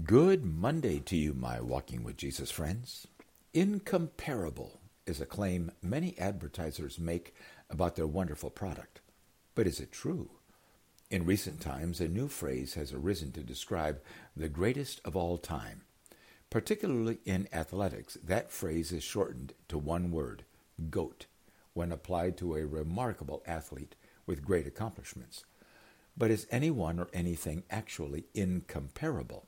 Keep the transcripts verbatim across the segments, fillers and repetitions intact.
Good Monday to you, my Walking with Jesus friends. Incomparable is a claim many advertisers make about their wonderful product. But is it true? In recent times, a new phrase has arisen to describe the greatest of all time. Particularly in athletics, that phrase is shortened to one word, GOAT, when applied to a remarkable athlete with great accomplishments. But is anyone or anything actually incomparable?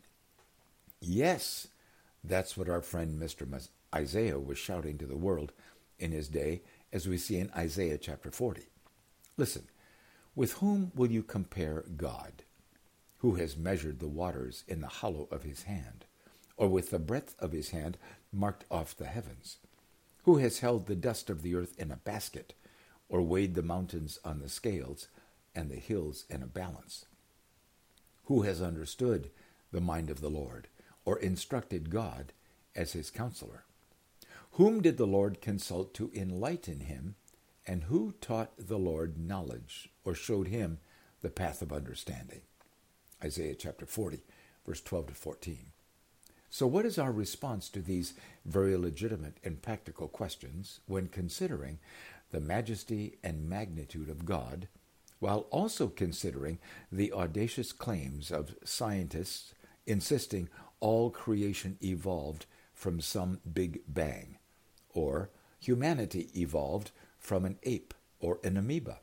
Yes, that's what our friend Mister Isaiah was shouting to the world in his day, as we see in Isaiah chapter forty. Listen, with whom will you compare God, who has measured the waters in the hollow of his hand, or with the breadth of his hand marked off the heavens, who has held the dust of the earth in a basket, or weighed the mountains on the scales and the hills in a balance? Who has understood the mind of the Lord, or instructed God as his counselor? Whom did the Lord consult to enlighten him, and who taught the Lord knowledge, or showed him the path of understanding? Isaiah chapter forty, verse twelve to fourteen. So what is our response to these very legitimate and practical questions when considering the majesty and magnitude of God, while also considering the audacious claims of scientists insisting all creation evolved from some big bang, or humanity evolved from an ape or an amoeba,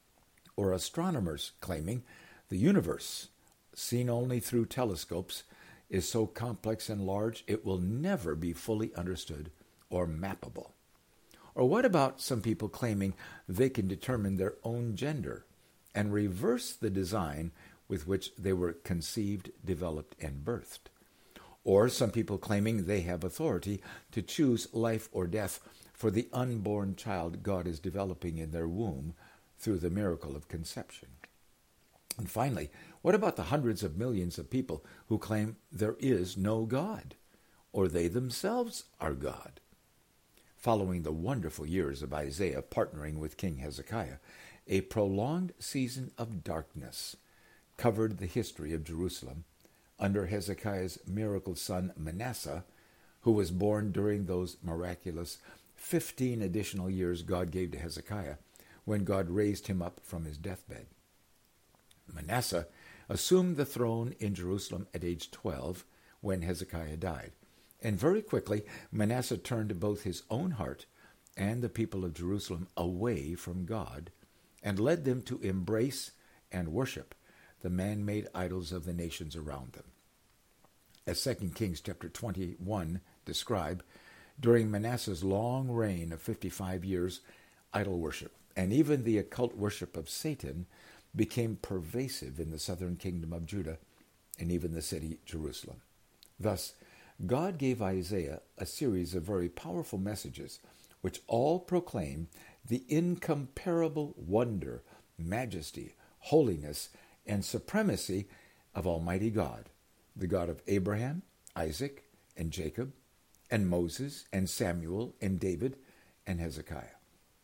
or astronomers claiming the universe, seen only through telescopes, is so complex and large it will never be fully understood or mappable? Or what about some people claiming they can determine their own gender and reverse the design with which they were conceived, developed, and birthed? Or some people claiming they have authority to choose life or death for the unborn child God is developing in their womb through the miracle of conception. And finally, what about the hundreds of millions of people who claim there is no God, or they themselves are God? Following the wonderful years of Isaiah partnering with King Hezekiah, a prolonged season of darkness covered the history of Jerusalem under Hezekiah's miracle son Manasseh, who was born during those miraculous fifteen additional years God gave to Hezekiah when God raised him up from his deathbed. Manasseh assumed the throne in Jerusalem at age twelve when Hezekiah died, and very quickly Manasseh turned both his own heart and the people of Jerusalem away from God and led them to embrace and worship the man-made idols of the nations around them. As Second Kings chapter twenty-one describe, during Manasseh's long reign of fifty-five years, idol worship and even the occult worship of Satan became pervasive in the southern kingdom of Judah and even the city Jerusalem. Thus, God gave Isaiah a series of very powerful messages which all proclaim the incomparable wonder, majesty, holiness, and supremacy of Almighty God, the God of Abraham, Isaac, and Jacob, and Moses, and Samuel, and David, and Hezekiah.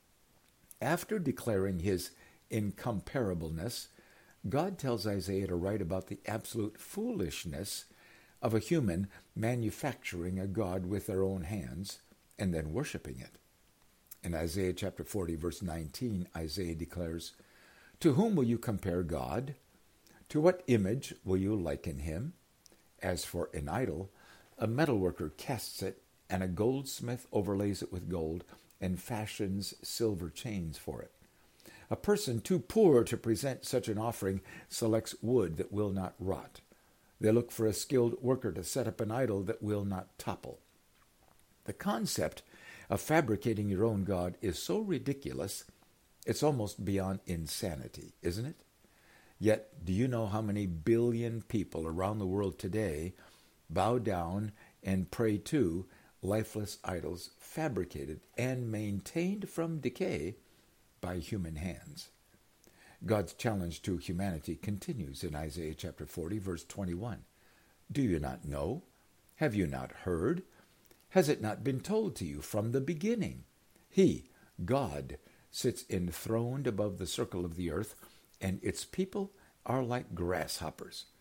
After declaring his incomparableness, God tells Isaiah to write about the absolute foolishness of a human manufacturing a god with their own hands and then worshiping it. In Isaiah chapter forty, verse nineteen, Isaiah declares, "To whom will you compare God? To what image will you liken him? As for an idol, a metalworker casts it, and a goldsmith overlays it with gold and fashions silver chains for it. A person too poor to present such an offering selects wood that will not rot. They look for a skilled worker to set up an idol that will not topple." The concept of fabricating your own God is so ridiculous, it's almost beyond insanity, isn't it? Yet, do you know how many billion people around the world today bow down and pray to lifeless idols fabricated and maintained from decay by human hands? God's challenge to humanity continues in Isaiah chapter forty, verse twenty-one. "Do you not know? Have you not heard? Has it not been told to you from the beginning? He, God, sits enthroned above the circle of the earth, and its people are like grasshoppers.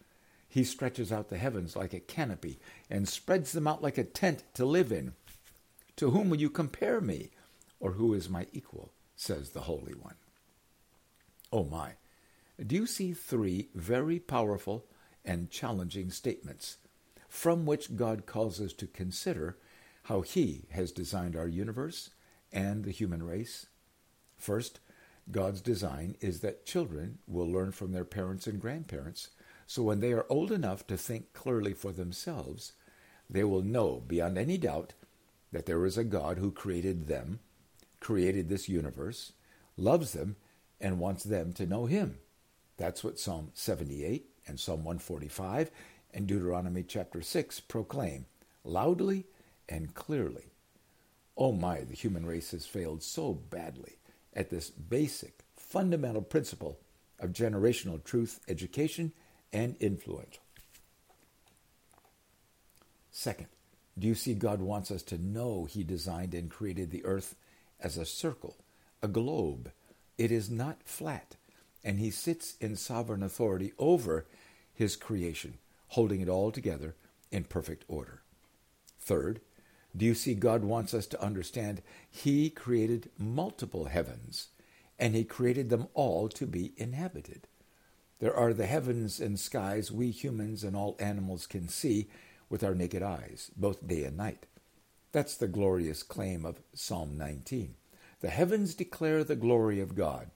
He stretches out the heavens like a canopy and spreads them out like a tent to live in. To whom will you compare me? Or who is my equal? Says the Holy One. Oh my, do you see three very powerful and challenging statements from which God calls us to consider how he has designed our universe and the human race? First, God's design is that children will learn from their parents and grandparents, so when they are old enough to think clearly for themselves, they will know beyond any doubt that there is a God who created them, created this universe, loves them, and wants them to know him. That's what Psalm seventy-eight and Psalm one forty-five and Deuteronomy chapter six proclaim loudly and clearly. Oh my, the human race has failed so badly at this basic, fundamental principle of generational truth, education, and influence. Second, do you see God wants us to know he designed and created the earth as a circle, a globe? It is not flat, and he sits in sovereign authority over his creation, holding it all together in perfect order. Third, do you see God wants us to understand he created multiple heavens, and he created them all to be inhabited. There are the heavens and skies we humans and all animals can see with our naked eyes, both day and night. That's the glorious claim of Psalm nineteen. The heavens declare the glory of God.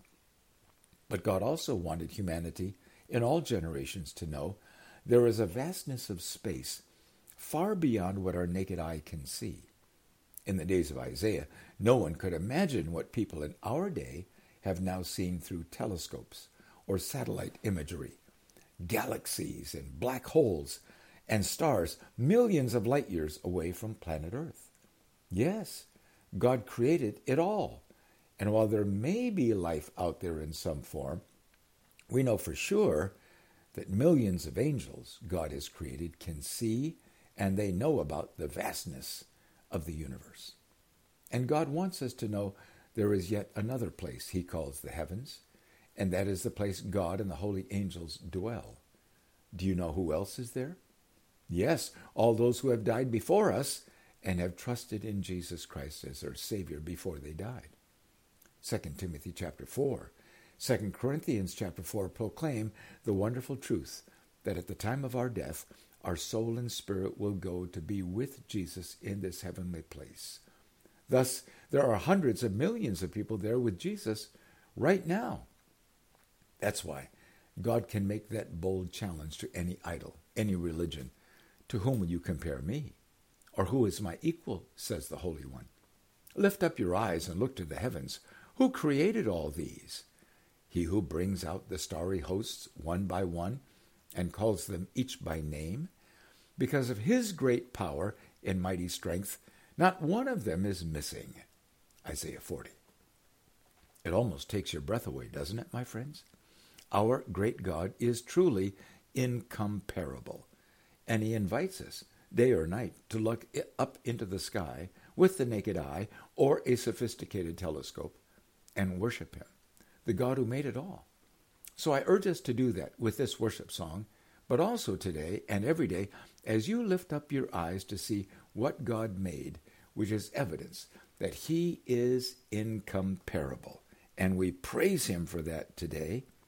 But God also wanted humanity in all generations to know there is a vastness of space far beyond what our naked eye can see. In the days of Isaiah, no one could imagine what people in our day have now seen through telescopes or satellite imagery. Galaxies and black holes and stars millions of light years away from planet Earth. Yes, God created it all. And while there may be life out there in some form, we know for sure that millions of angels God has created can see and they know about the vastness of the universe. And God wants us to know there is yet another place he calls the heavens, and that is the place God and the holy angels dwell. Do you know who else is there? Yes, all those who have died before us and have trusted in Jesus Christ as their Savior before they died. Second Timothy chapter four, Second Corinthians chapter four proclaim the wonderful truth that at the time of our death, our soul and spirit will go to be with Jesus in this heavenly place. Thus, there are hundreds of millions of people there with Jesus right now. That's why God can make that bold challenge to any idol, any religion. To whom will you compare me? Or who is my equal, says the Holy One. Lift up your eyes and look to the heavens. Who created all these? He who brings out the starry hosts one by one and calls them each by name. Because of his great power and mighty strength, not one of them is missing. Isaiah forty. It almost takes your breath away, doesn't it, my friends? Our great God is truly incomparable, and he invites us day or night to look up into the sky with the naked eye or a sophisticated telescope and worship him, the God who made it all. So I urge us to do that with this worship song, but also today and every day as you lift up your eyes to see what God made, which is evidence that he is incomparable. And we praise him for that today.